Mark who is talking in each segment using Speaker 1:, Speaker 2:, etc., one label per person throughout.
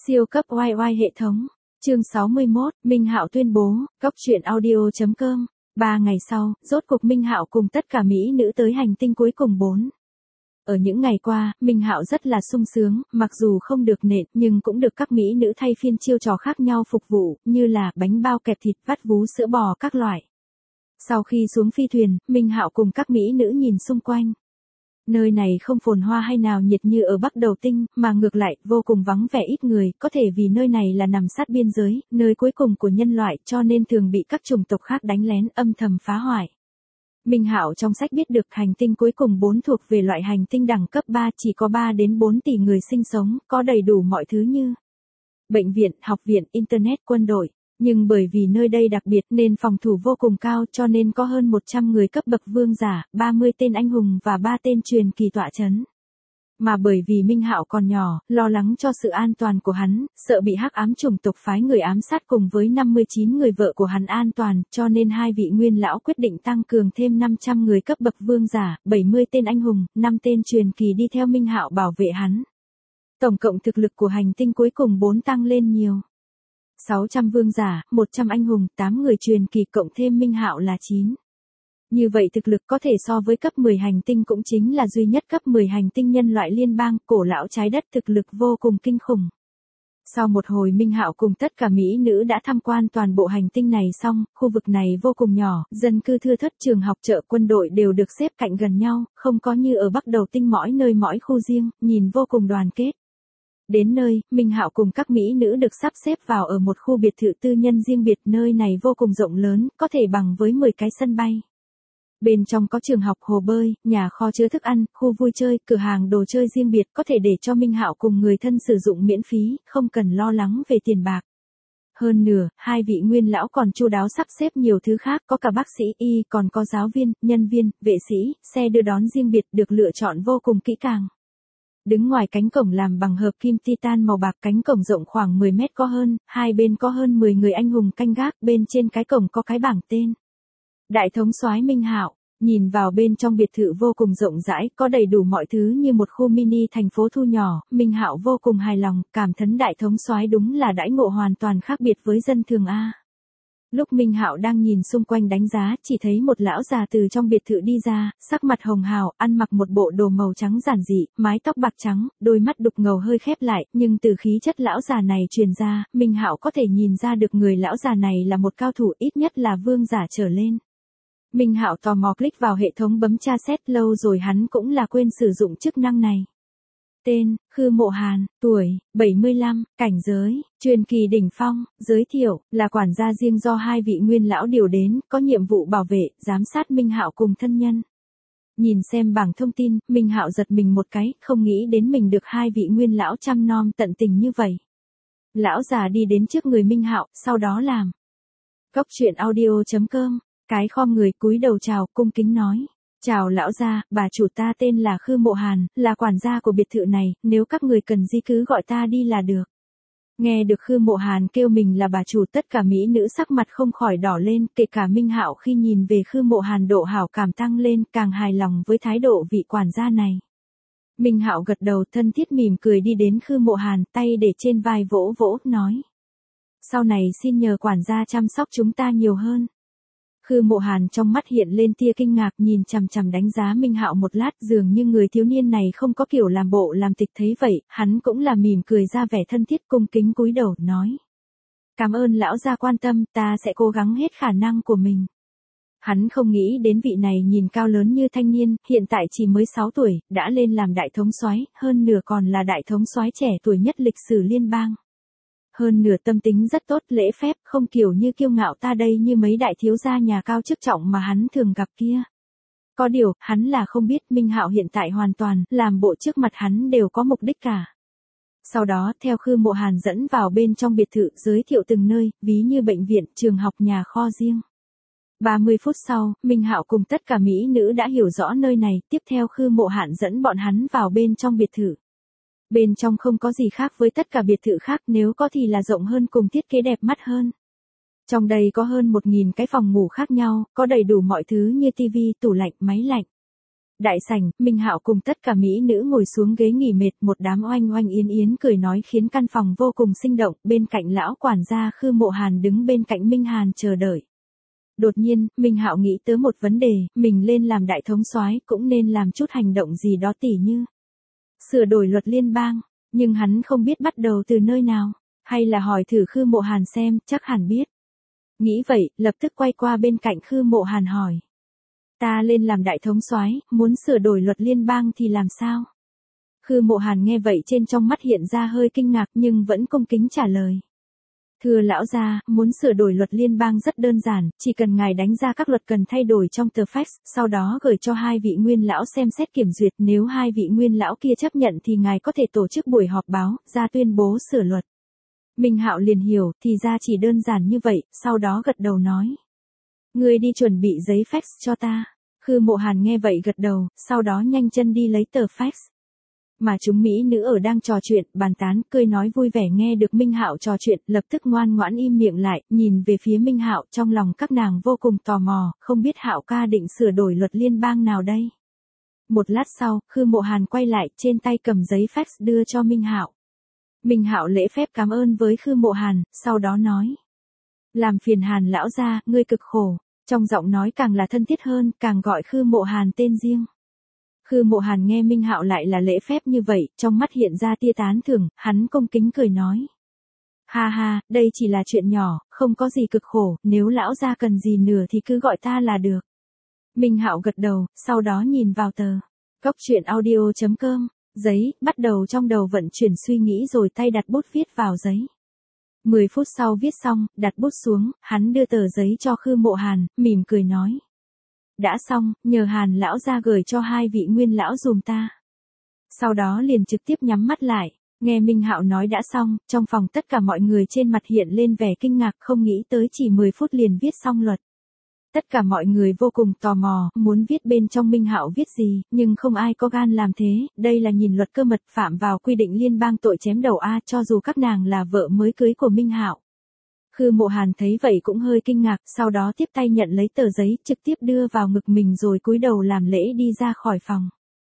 Speaker 1: Siêu cấp oai oai hệ thống. Chương 61, Minh Hạo tuyên bố, Cóc truyện audio.com. 3 ngày sau, rốt cuộc Minh Hạo cùng tất cả mỹ nữ tới hành tinh cuối cùng 4. Ở những ngày qua, Minh Hạo rất là sung sướng, mặc dù không được nện nhưng cũng được các mỹ nữ thay phiên chiêu trò khác nhau phục vụ, như là bánh bao kẹp thịt, vắt vú sữa bò các loại. Sau khi xuống phi thuyền, Minh Hạo cùng các mỹ nữ nhìn xung quanh. Nơi này không phồn hoa hay nào nhiệt như ở Bắc Đầu Tinh, mà ngược lại, vô cùng vắng vẻ ít người, có thể vì nơi này là nằm sát biên giới, nơi cuối cùng của nhân loại, cho nên thường bị các chủng tộc khác đánh lén, âm thầm phá hoại. Minh Hạo trong sách biết được hành tinh cuối cùng 4 thuộc về loại hành tinh đẳng cấp 3, chỉ có 3 đến 4 tỷ người sinh sống, có đầy đủ mọi thứ như bệnh viện, học viện, internet, quân đội. Nhưng bởi vì nơi đây đặc biệt nên phòng thủ vô cùng cao, cho nên có hơn 100 người cấp bậc vương giả, 30 tên anh hùng và 3 tên truyền kỳ tọa chấn. Mà bởi vì Minh Hạo còn nhỏ, lo lắng cho sự an toàn của hắn, sợ bị hắc ám chủng tộc phái người ám sát cùng với 59 người vợ của hắn an toàn, cho nên hai vị nguyên lão quyết định tăng cường thêm 500 người cấp bậc vương giả, 70 tên anh hùng, 5 tên truyền kỳ đi theo Minh Hạo bảo vệ hắn. Tổng cộng thực lực của hành tinh cuối cùng 4 tăng lên nhiều. 600 vương giả, 100 anh hùng, 8 người truyền kỳ cộng thêm Minh Hạo là 9. Như vậy thực lực có thể so với cấp 10 hành tinh, cũng chính là duy nhất cấp 10 hành tinh nhân loại liên bang, cổ lão trái đất, thực lực vô cùng kinh khủng. Sau một hồi Minh Hạo cùng tất cả mỹ nữ đã tham quan toàn bộ hành tinh này xong, khu vực này vô cùng nhỏ, dân cư thưa thớt, trường học, chợ, quân đội đều được xếp cạnh gần nhau, không có như ở Bắc Đầu Tinh mỗi nơi mỗi khu riêng, nhìn vô cùng đoàn kết. Đến nơi, Minh Hạo cùng các mỹ nữ được sắp xếp vào ở một khu biệt thự tư nhân riêng biệt, nơi này vô cùng rộng lớn, có thể bằng với 10 cái sân bay. Bên trong có trường học, hồ bơi, nhà kho chứa thức ăn, khu vui chơi, cửa hàng đồ chơi riêng biệt, có thể để cho Minh Hạo cùng người thân sử dụng miễn phí, không cần lo lắng về tiền bạc. Hơn nữa, hai vị nguyên lão còn chu đáo sắp xếp nhiều thứ khác, có cả bác sĩ y, còn có giáo viên, nhân viên, vệ sĩ, xe đưa đón riêng biệt được lựa chọn vô cùng kỹ càng. Đứng ngoài cánh cổng làm bằng hợp kim titan màu bạc, cánh cổng rộng khoảng 10 mét có hơn, hai bên có hơn 10 người anh hùng canh gác, bên trên cái cổng có cái bảng tên. Đại thống soái Minh Hạo. Nhìn vào bên trong biệt thự vô cùng rộng rãi, có đầy đủ mọi thứ như một khu mini thành phố thu nhỏ, Minh Hạo vô cùng hài lòng, cảm thán đại thống soái đúng là đãi ngộ hoàn toàn khác biệt với dân thường a. Lúc Minh Hạo đang nhìn xung quanh đánh giá, chỉ thấy một lão già từ trong biệt thự đi ra, sắc mặt hồng hào, ăn mặc một bộ đồ màu trắng giản dị, mái tóc bạc trắng, đôi mắt đục ngầu hơi khép lại, nhưng từ khí chất lão già này truyền ra, Minh Hạo có thể nhìn ra được người lão già này là một cao thủ, ít nhất là vương giả trở lên. Minh Hạo tò mò click vào hệ thống bấm tra xét, lâu rồi hắn cũng là quên sử dụng chức năng này. Tên, Khư Mộ Hàn, tuổi, 75, cảnh giới, truyền kỳ đỉnh phong, giới thiệu, là quản gia riêng do hai vị nguyên lão điều đến, có nhiệm vụ bảo vệ, giám sát Minh Hạo cùng thân nhân. Nhìn xem bảng thông tin, Minh Hạo giật mình một cái, không nghĩ đến mình được hai vị nguyên lão chăm nom tận tình như vậy. Lão già đi đến trước người Minh Hạo, sau đó làm. Cóc truyện audio.com. Cái khom người cúi đầu chào, cung kính nói. Chào lão gia, bà chủ ta tên là Khư Mộ Hàn, là quản gia của biệt thự này, nếu các người cần gì cứ gọi ta đi là được. Nghe được Khư Mộ Hàn kêu mình là bà chủ, tất cả mỹ nữ sắc mặt không khỏi đỏ lên, kể cả Minh Hạo khi nhìn về Khư Mộ Hàn độ hảo cảm tăng lên, càng hài lòng với thái độ vị quản gia này. Minh Hạo gật đầu thân thiết mỉm cười đi đến Khư Mộ Hàn, tay để trên vai vỗ vỗ, nói. Sau này xin nhờ quản gia chăm sóc chúng ta nhiều hơn. Khư Mộ Hàn trong mắt hiện lên tia kinh ngạc, nhìn chằm chằm đánh giá Minh Hạo một lát, dường như người thiếu niên này không có kiểu làm bộ làm tịch, thấy vậy, hắn cũng là mỉm cười ra vẻ thân thiết, cung kính cúi đầu, nói. Cảm ơn lão gia quan tâm, ta sẽ cố gắng hết khả năng của mình. Hắn không nghĩ đến vị này nhìn cao lớn như thanh niên, hiện tại chỉ mới 6 tuổi, đã lên làm đại thống soái, hơn nửa còn là đại thống soái trẻ tuổi nhất lịch sử liên bang. Hơn nửa tâm tính rất tốt, lễ phép, không kiểu như kiêu ngạo ta đây như mấy đại thiếu gia nhà cao chức trọng mà hắn thường gặp kia. Có điều, hắn là không biết Minh Hạo hiện tại hoàn toàn, làm bộ trước mặt hắn đều có mục đích cả. Sau đó, theo Khư Mộ Hàn dẫn vào bên trong biệt thự, giới thiệu từng nơi, ví như bệnh viện, trường học, nhà kho riêng. 30 phút sau, Minh Hạo cùng tất cả mỹ nữ đã hiểu rõ nơi này, tiếp theo Khư Mộ Hàn dẫn bọn hắn vào bên trong biệt thự. Bên trong không có gì khác với tất cả biệt thự khác, nếu có thì là rộng hơn cùng thiết kế đẹp mắt hơn. Trong đây có hơn 1000 cái phòng ngủ khác nhau, có đầy đủ mọi thứ như tivi, tủ lạnh, máy lạnh. Đại sảnh, Minh Hạo cùng tất cả mỹ nữ ngồi xuống ghế nghỉ mệt, một đám oanh oanh yến yến cười nói khiến căn phòng vô cùng sinh động, bên cạnh lão quản gia Khư Mộ Hàn đứng bên cạnh Minh Hàn chờ đợi. Đột nhiên, Minh Hạo nghĩ tới một vấn đề, mình lên làm đại thống soái cũng nên làm chút hành động gì đó tỉ như sửa đổi luật liên bang, nhưng hắn không biết bắt đầu từ nơi nào, hay là hỏi thử Khư Mộ Hàn xem, chắc hẳn biết. Nghĩ vậy, lập tức quay qua bên cạnh Khư Mộ Hàn hỏi. Ta lên làm đại thống soái, muốn sửa đổi luật liên bang thì làm sao? Khư Mộ Hàn nghe vậy trên trong mắt hiện ra hơi kinh ngạc nhưng vẫn cung kính trả lời. Thưa lão gia, muốn sửa đổi luật liên bang rất đơn giản, chỉ cần ngài đánh ra các luật cần thay đổi trong tờ fax, sau đó gửi cho hai vị nguyên lão xem xét kiểm duyệt, nếu hai vị nguyên lão kia chấp nhận thì ngài có thể tổ chức buổi họp báo, ra tuyên bố sửa luật. Minh Hạo liền hiểu, thì ra chỉ đơn giản như vậy, sau đó gật đầu nói. Ngươi đi chuẩn bị giấy fax cho ta. Khư Mộ Hàn nghe vậy gật đầu, sau đó nhanh chân đi lấy tờ fax. Mà chúng mỹ nữ ở đang trò chuyện, bàn tán, cười nói vui vẻ nghe được Minh Hạo trò chuyện, lập tức ngoan ngoãn im miệng lại, nhìn về phía Minh Hạo, trong lòng các nàng vô cùng tò mò, không biết Hạo ca định sửa đổi luật liên bang nào đây. Một lát sau, Khư Mộ Hàn quay lại, trên tay cầm giấy fax đưa cho Minh Hạo. Minh Hạo lễ phép cảm ơn với Khư Mộ Hàn, sau đó nói. Làm phiền Hàn lão gia, ngươi cực khổ. Trong giọng nói càng là thân thiết hơn, càng gọi Khư Mộ Hàn tên riêng. Khư Mộ Hàn nghe Minh Hạo lại là lễ phép như vậy, trong mắt hiện ra tia tán thưởng, hắn cung kính cười nói. Ha ha, đây chỉ là chuyện nhỏ, không có gì cực khổ, nếu lão gia cần gì nữa thì cứ gọi ta là được. Minh Hạo gật đầu, sau đó nhìn vào tờ. Cóc truyện audio.com, giấy, bắt đầu trong đầu vận chuyển suy nghĩ rồi tay đặt bút viết vào giấy. 10 phút sau viết xong, đặt bút xuống, hắn đưa tờ giấy cho Khư Mộ Hàn, mỉm cười nói. Đã xong, nhờ Hàn lão ra gửi cho hai vị nguyên lão dùm ta. Sau đó liền trực tiếp nhắm mắt lại, nghe Minh Hạo nói đã xong, trong phòng tất cả mọi người trên mặt hiện lên vẻ kinh ngạc không nghĩ tới chỉ 10 phút liền viết xong luật. Tất cả mọi người vô cùng tò mò, muốn viết bên trong Minh Hạo viết gì, nhưng không ai có gan làm thế, đây là nhìn luật cơ mật phạm vào quy định liên bang tội chém đầu A cho dù các nàng là vợ mới cưới của Minh Hạo. Khư Mộ Hàn thấy vậy cũng hơi kinh ngạc, sau đó tiếp tay nhận lấy tờ giấy, trực tiếp đưa vào ngực mình rồi cúi đầu làm lễ đi ra khỏi phòng.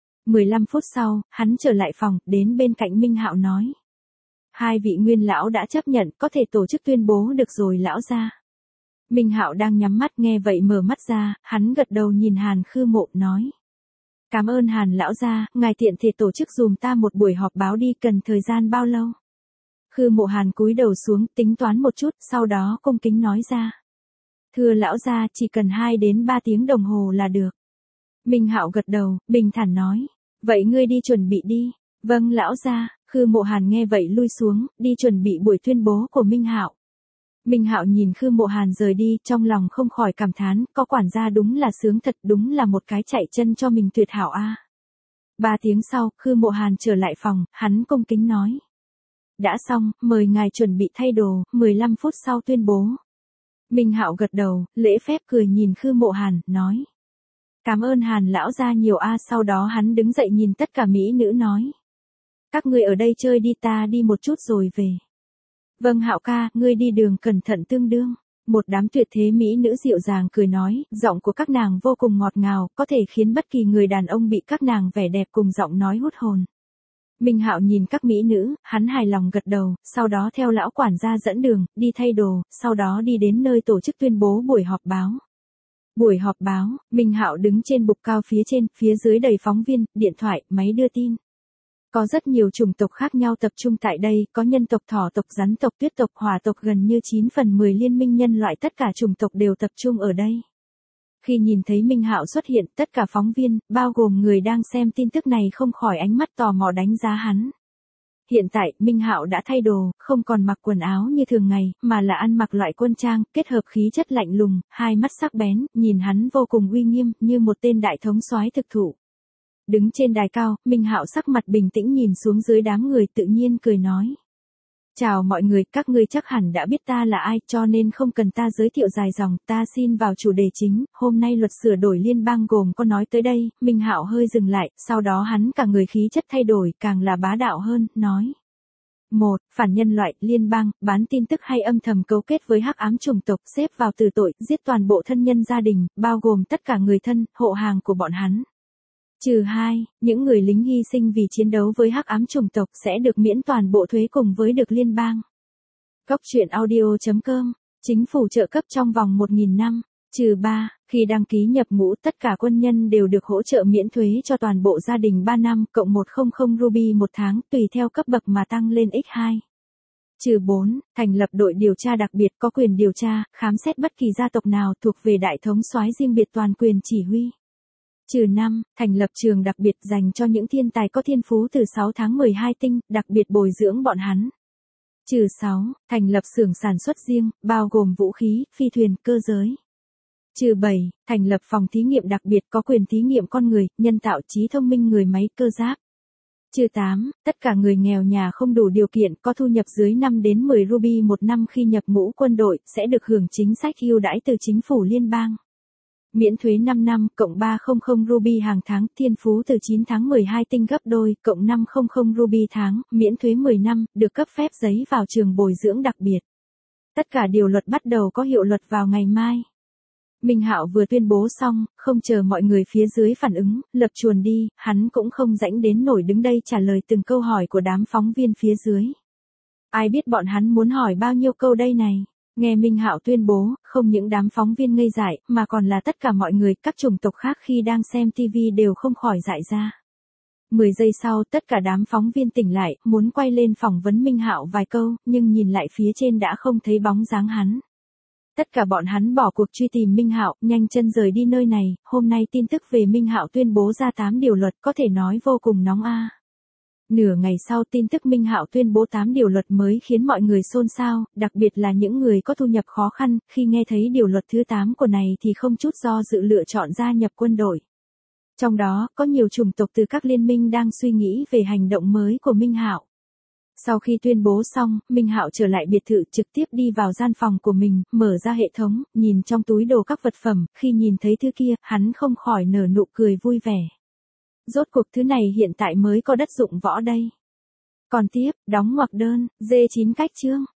Speaker 1: 15 phút sau, hắn trở lại phòng, đến bên cạnh Minh Hạo nói. Hai vị nguyên lão đã chấp nhận, có thể tổ chức tuyên bố được rồi lão gia. Minh Hạo đang nhắm mắt nghe vậy mở mắt ra, hắn gật đầu nhìn Hàn Khư Mộ nói. Cảm ơn Hàn lão gia, ngài tiện thể tổ chức dùm ta một buổi họp báo đi, cần thời gian bao lâu? Khư Mộ Hàn cúi đầu xuống tính toán một chút, sau đó cung kính nói ra. Thưa lão gia, chỉ cần 2 đến 3 tiếng đồng hồ là được. Minh Hạo gật đầu, bình thản nói. Vậy ngươi đi chuẩn bị đi. Vâng lão gia. Khư Mộ Hàn nghe vậy lui xuống, đi chuẩn bị buổi tuyên bố của Minh Hạo. Minh Hạo nhìn Khư Mộ Hàn rời đi, trong lòng không khỏi cảm thán, có quản gia đúng là sướng thật, đúng là một cái chạy chân cho mình tuyệt hảo a. 3 tiếng sau, Khư Mộ Hàn trở lại phòng, hắn cung kính nói. Đã xong, mời ngài chuẩn bị thay đồ, 15 phút sau tuyên bố. Minh Hạo gật đầu, lễ phép cười nhìn Khư Mộ Hàn, nói. Cảm ơn Hàn lão gia nhiều a. Sau đó hắn đứng dậy nhìn tất cả mỹ nữ nói. Các ngươi ở đây chơi đi, ta đi một chút rồi về. Vâng Hạo ca, ngươi đi đường cẩn thận tương đương. Một đám tuyệt thế mỹ nữ dịu dàng cười nói, giọng của các nàng vô cùng ngọt ngào, có thể khiến bất kỳ người đàn ông bị các nàng vẻ đẹp cùng giọng nói hút hồn. Minh Hạo nhìn các mỹ nữ, hắn hài lòng gật đầu, sau đó theo lão quản gia dẫn đường, đi thay đồ, sau đó đi đến nơi tổ chức tuyên bố buổi họp báo. Buổi họp báo, Minh Hạo đứng trên bục cao phía trên, phía dưới đầy phóng viên, điện thoại, máy đưa tin. Có rất nhiều chủng tộc khác nhau tập trung tại đây, có nhân tộc thỏ tộc, rắn tộc, tuyết tộc, hỏa tộc, gần như 9 phần 10 liên minh nhân loại, tất cả chủng tộc đều tập trung ở đây. Khi nhìn thấy Minh Hạo xuất hiện, tất cả phóng viên, bao gồm người đang xem tin tức này không khỏi ánh mắt tò mò đánh giá hắn. Hiện tại, Minh Hạo đã thay đồ, không còn mặc quần áo như thường ngày, mà là ăn mặc loại quân trang, kết hợp khí chất lạnh lùng, hai mắt sắc bén, nhìn hắn vô cùng uy nghiêm, như một tên đại thống soái thực thụ. Đứng trên đài cao, Minh Hạo sắc mặt bình tĩnh nhìn xuống dưới đám người, tự nhiên cười nói. Chào mọi người, các ngươi chắc hẳn đã biết ta là ai, cho nên không cần ta giới thiệu dài dòng, ta xin vào chủ đề chính, hôm nay luật sửa đổi liên bang gồm có nói tới đây. Minh Hạo hơi dừng lại, sau đó hắn cả người khí chất thay đổi, càng là bá đạo hơn, nói. 1. Phản nhân loại, liên bang, bán tin tức hay âm thầm cấu kết với hắc ám chủng tộc, xếp vào tử tội, giết toàn bộ thân nhân gia đình, bao gồm tất cả người thân, hộ hàng của bọn hắn. -2, những người lính hy sinh vì chiến đấu với hắc ám chủng tộc sẽ được miễn toàn bộ thuế cùng với được liên bang. Góc truyện audio.com, chính phủ trợ cấp trong vòng 1.000 năm. -3, khi đăng ký nhập ngũ tất cả quân nhân đều được hỗ trợ miễn thuế cho toàn bộ gia đình 3 năm cộng 100 ruby một tháng tùy theo cấp bậc mà tăng lên x2. -4, thành lập đội điều tra đặc biệt có quyền điều tra, khám xét bất kỳ gia tộc nào thuộc về đại thống soái riêng biệt toàn quyền chỉ huy. -5, thành lập trường đặc biệt dành cho những thiên tài có thiên phú từ 6 tháng 12 tinh, đặc biệt bồi dưỡng bọn hắn. -6, thành lập xưởng sản xuất riêng, bao gồm vũ khí, phi thuyền, cơ giới. -7, thành lập phòng thí nghiệm đặc biệt có quyền thí nghiệm con người, nhân tạo trí thông minh người máy cơ giáp. -8, tất cả người nghèo nhà không đủ điều kiện có thu nhập dưới 5 đến 10 ruby một năm khi nhập ngũ quân đội sẽ được hưởng chính sách ưu đãi từ chính phủ liên bang. Miễn thuế 5 năm cộng 300 ruby hàng tháng, thiên phú từ 9 tháng 12 tinh gấp đôi cộng 500 ruby tháng, miễn thuế 10 năm, được cấp phép giấy vào trường bồi dưỡng đặc biệt. Tất cả điều luật bắt đầu có hiệu lực vào ngày mai. Minh Hạo vừa tuyên bố xong, không chờ mọi người phía dưới phản ứng, lập chuồn đi, hắn cũng không rảnh đến nổi đứng đây trả lời từng câu hỏi của đám phóng viên phía dưới. Ai biết bọn hắn muốn hỏi bao nhiêu câu đây này. Nghe Minh Hạo tuyên bố, không những đám phóng viên ngây dại, mà còn là tất cả mọi người, các chủng tộc khác khi đang xem TV đều không khỏi dại ra. 10 giây sau, tất cả đám phóng viên tỉnh lại, muốn quay lên phỏng vấn Minh Hạo vài câu, nhưng nhìn lại phía trên đã không thấy bóng dáng hắn. Tất cả bọn hắn bỏ cuộc truy tìm Minh Hạo, nhanh chân rời đi nơi này. Hôm nay tin tức về Minh Hạo tuyên bố ra 8 điều luật có thể nói vô cùng nóng a. Nửa ngày sau tin tức Minh Hạo tuyên bố 8 điều luật mới khiến mọi người xôn xao, đặc biệt là những người có thu nhập khó khăn, khi nghe thấy điều luật thứ 8 của này thì không chút do dự lựa chọn gia nhập quân đội. Trong đó, có nhiều chủng tộc từ các liên minh đang suy nghĩ về hành động mới của Minh Hạo. Sau khi tuyên bố xong, Minh Hạo trở lại biệt thự trực tiếp đi vào gian phòng của mình, mở ra hệ thống, nhìn trong túi đồ các vật phẩm, khi nhìn thấy thứ kia, hắn không khỏi nở nụ cười vui vẻ. Rốt cuộc thứ này hiện tại mới có đất dụng võ đây. Còn tiếp, đóng ngoặc đơn, D9 cách chương.